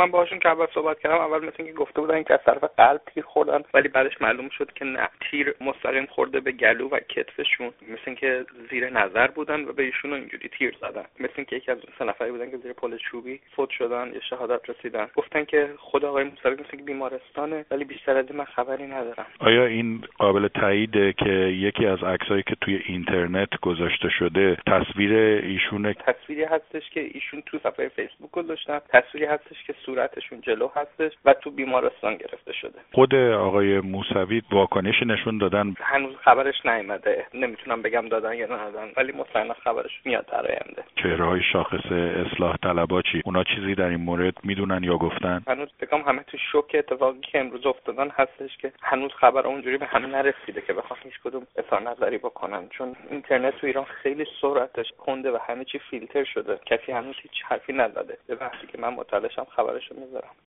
من باهاشون که اول صحبت کردم، اول مثل اینکه گفته بودن که از طرف قلب تیر خوردن، ولی بعدش معلوم شد که نه، تیر مستقیم خورده به گلو و کتفشون، مثل اینکه زیر نظر بودن و به ایشون اینجوری تیر زدن. مثل اینکه یکی از اون سه نفری بودن که زیر پل چوبی فوت شدن یا شهادت رسیدن. گفتن که خود آقای موسوی مثل که بیمارستانه، ولی بیشتر از این من خبری ندارم. آیا این قابل تاییده که یکی از عکسایی که توی اینترنت گذاشته شده تصویر ایشونه؟ تصویری هستش که ایشون تو صفحه فیسبوک گذاشتن، تصویری هستش که صورتشون جلو هستش و تو بیمارستان گرفته شده. خود آقای موسوی واکنش نشون دادن؟ هنوز خبرش نیامده، نمیتونم بگم دادن یا ندادن، ولی مطمئنا خبرش میاد در آینده. چهره‌های شاخص اصلاح طلبا چی؟ اونا چیزی در این مورد میدونن یا گفتن؟ هنوز بگم همه تو شوک اتفاقی که امروز افتادن هستش که هنوز خبر اونجوری به همه نرسیده که بخوام هیچ کدوم اظهار نظری بکنن، چون اینترنت تو ایران خیلی سرعتش کنده و همه چی فیلتر شده. کسی هنوز هیچ حرفی نزده. به وقتی که من مطلع شم خبرشو میذارم.